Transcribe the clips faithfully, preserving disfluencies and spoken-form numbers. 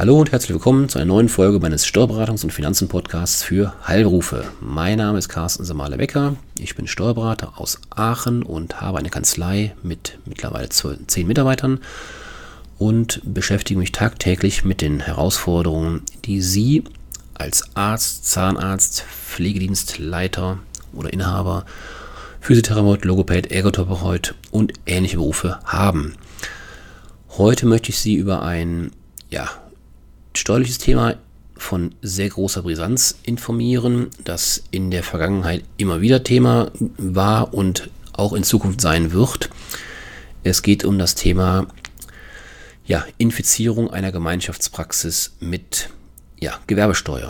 Hallo und herzlich willkommen zu einer neuen Folge meines Steuerberatungs- und Finanzen-Podcasts für Heilberufe. Mein Name ist Carsten Samale-Becker. Ich bin Steuerberater aus Aachen und habe eine Kanzlei mit mittlerweile zehn Mitarbeitern und beschäftige mich tagtäglich mit den Herausforderungen, die Sie als Arzt, Zahnarzt, Pflegedienstleiter oder Inhaber, Physiotherapeut, Logopäd, Ergotherapeut und ähnliche Berufe haben. Heute möchte ich Sie über ein ja, steuerliches Thema von sehr großer Brisanz informieren, das in der Vergangenheit immer wieder Thema war und auch in Zukunft sein wird. Es geht um das Thema ja, Infizierung einer Gemeinschaftspraxis mit ja, Gewerbesteuer.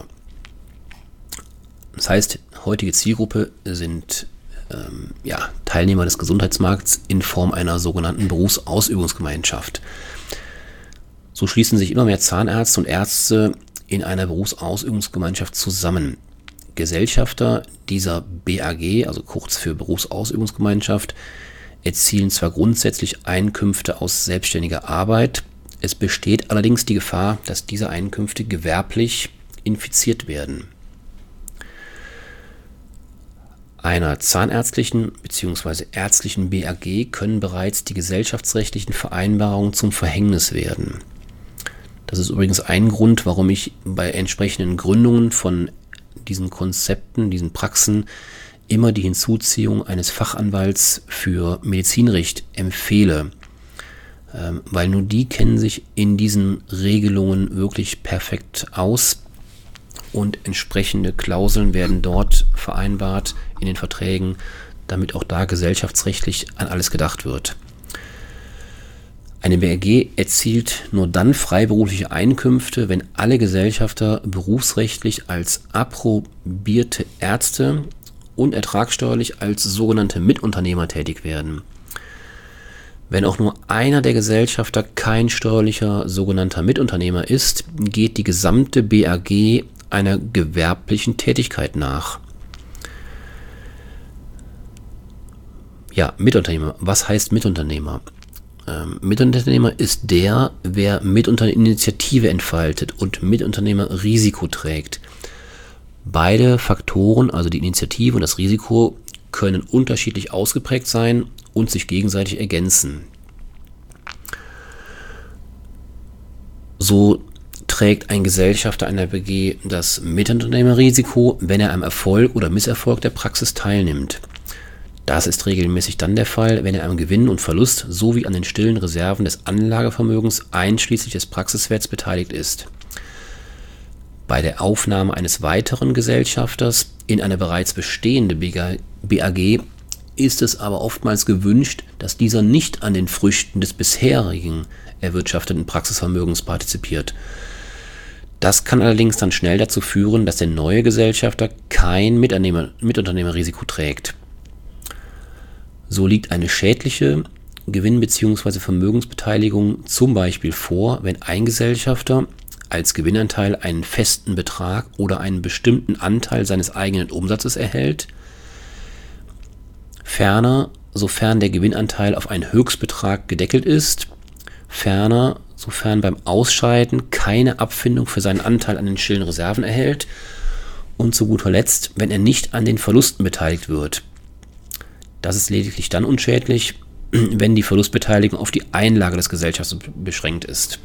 Das heißt, heutige Zielgruppe sind ähm, ja, Teilnehmer des Gesundheitsmarkts in Form einer sogenannten Berufsausübungsgemeinschaft. So schließen sich immer mehr Zahnärzte und Ärzte in einer Berufsausübungsgemeinschaft zusammen. Gesellschafter dieser B A G, also kurz für Berufsausübungsgemeinschaft, erzielen zwar grundsätzlich Einkünfte aus selbstständiger Arbeit, es besteht allerdings die Gefahr, dass diese Einkünfte gewerblich infiziert werden. Einer zahnärztlichen bzw. ärztlichen B A G können bereits die gesellschaftsrechtlichen Vereinbarungen zum Verhängnis werden. Das ist übrigens ein Grund, warum ich bei entsprechenden Gründungen von diesen Konzepten, diesen Praxen, immer die Hinzuziehung eines Fachanwalts für Medizinrecht empfehle. Ähm, weil nur die kennen sich in diesen Regelungen wirklich perfekt aus und entsprechende Klauseln werden dort vereinbart in den Verträgen, damit auch da gesellschaftsrechtlich an alles gedacht wird. Eine B A G erzielt nur dann freiberufliche Einkünfte, wenn alle Gesellschafter berufsrechtlich als approbierte Ärzte und ertragssteuerlich als sogenannte Mitunternehmer tätig werden. Wenn auch nur einer der Gesellschafter kein steuerlicher sogenannter Mitunternehmer ist, geht die gesamte B A G einer gewerblichen Tätigkeit nach. Ja, Mitunternehmer. Was heißt Mitunternehmer? Ähm, Mitunternehmer ist der, wer Mitunternehmerinitiative entfaltet und Mitunternehmerrisiko trägt. Beide Faktoren, also die Initiative und das Risiko, können unterschiedlich ausgeprägt sein und sich gegenseitig ergänzen. So trägt ein Gesellschafter einer B G das Mitunternehmerrisiko, wenn er am Erfolg oder Misserfolg der Praxis teilnimmt. Das ist regelmäßig dann der Fall, wenn er am Gewinn und Verlust sowie an den stillen Reserven des Anlagevermögens einschließlich des Praxiswerts beteiligt ist. Bei der Aufnahme eines weiteren Gesellschafters in eine bereits bestehende B A G ist es aber oftmals gewünscht, dass dieser nicht an den Früchten des bisherigen erwirtschafteten Praxisvermögens partizipiert. Das kann allerdings dann schnell dazu führen, dass der neue Gesellschafter kein Mitunternehmer, Mitunternehmerrisiko trägt. So liegt eine schädliche Gewinn- bzw. Vermögensbeteiligung zum Beispiel vor, wenn ein Gesellschafter als Gewinnanteil einen festen Betrag oder einen bestimmten Anteil seines eigenen Umsatzes erhält, ferner, sofern der Gewinnanteil auf einen Höchstbetrag gedeckelt ist, ferner, sofern beim Ausscheiden keine Abfindung für seinen Anteil an den stillen Reserven erhält und zu guter Letzt, wenn er nicht an den Verlusten beteiligt wird. Das ist lediglich dann unschädlich, wenn die Verlustbeteiligung auf die Einlage des Gesellschafters beschränkt ist.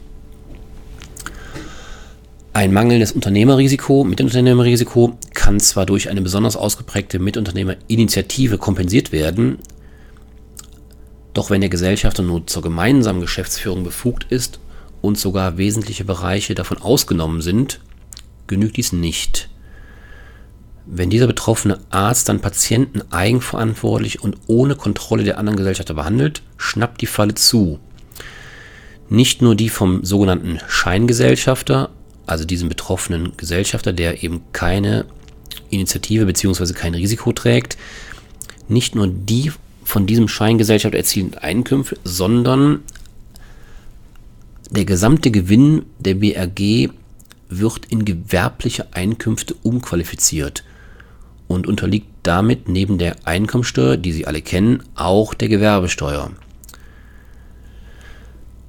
Ein mangelndes Unternehmerrisiko, Mitunternehmerrisiko kann zwar durch eine besonders ausgeprägte Mitunternehmerinitiative kompensiert werden, doch wenn der Gesellschafter nur zur gemeinsamen Geschäftsführung befugt ist und sogar wesentliche Bereiche davon ausgenommen sind, genügt dies nicht. Wenn dieser betroffene Arzt dann Patienten eigenverantwortlich und ohne Kontrolle der anderen Gesellschafter behandelt, schnappt die Falle zu. Nicht nur die vom sogenannten Scheingesellschafter, also diesem betroffenen Gesellschafter, der eben keine Initiative bzw. kein Risiko trägt, nicht nur die von diesem Scheingesellschafter erzielten Einkünfte, sondern der gesamte Gewinn der B A G wird in gewerbliche Einkünfte umqualifiziert und unterliegt damit neben der Einkommensteuer, die Sie alle kennen, auch der Gewerbesteuer.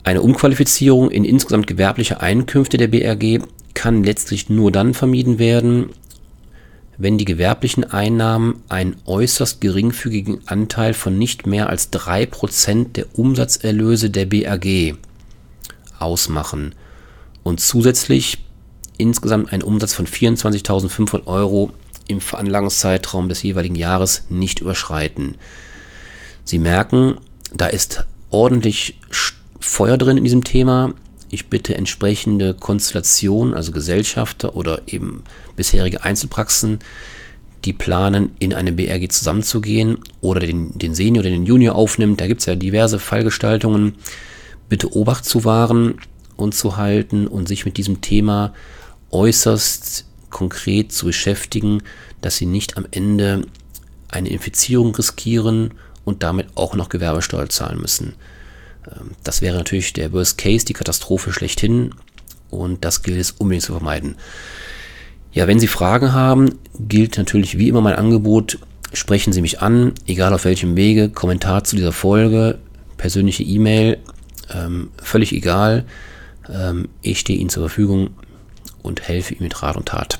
Eine Umqualifizierung in insgesamt gewerbliche Einkünfte der B R G kann letztlich nur dann vermieden werden, wenn die gewerblichen Einnahmen einen äußerst geringfügigen Anteil von nicht mehr als drei Prozent der Umsatzerlöse der B R G ausmachen und zusätzlich insgesamt einen Umsatz von vierundzwanzigtausendfünfhundert Euro im Veranlagungszeitraum des jeweiligen Jahres nicht überschreiten. Sie merken, da ist ordentlich Feuer drin in diesem Thema. Ich bitte entsprechende Konstellationen, also Gesellschafter oder eben bisherige Einzelpraxen, die planen, in eine B R G zusammenzugehen oder den, den Senior oder den Junior aufnimmt. Da gibt es ja diverse Fallgestaltungen. Bitte Obacht zu wahren und zu halten und sich mit diesem Thema äußerst konkret zu beschäftigen, dass sie nicht am Ende eine Infizierung riskieren und damit auch noch Gewerbesteuer zahlen müssen. Das wäre natürlich der Worst Case, die Katastrophe schlechthin, und das gilt es unbedingt zu vermeiden. Ja, wenn Sie Fragen haben, gilt natürlich wie immer mein Angebot, sprechen Sie mich an, egal auf welchem Wege, Kommentar zu dieser Folge, persönliche E-Mail, ähm, völlig egal. Ähm, ich stehe Ihnen zur Verfügung und helfe Ihnen mit Rat und Tat.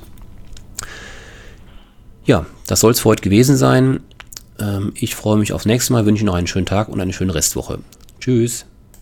Ja, das soll es für heute gewesen sein. Ähm, ich freue mich aufs nächste Mal, wünsche Ihnen noch einen schönen Tag und eine schöne Restwoche. Tschüss.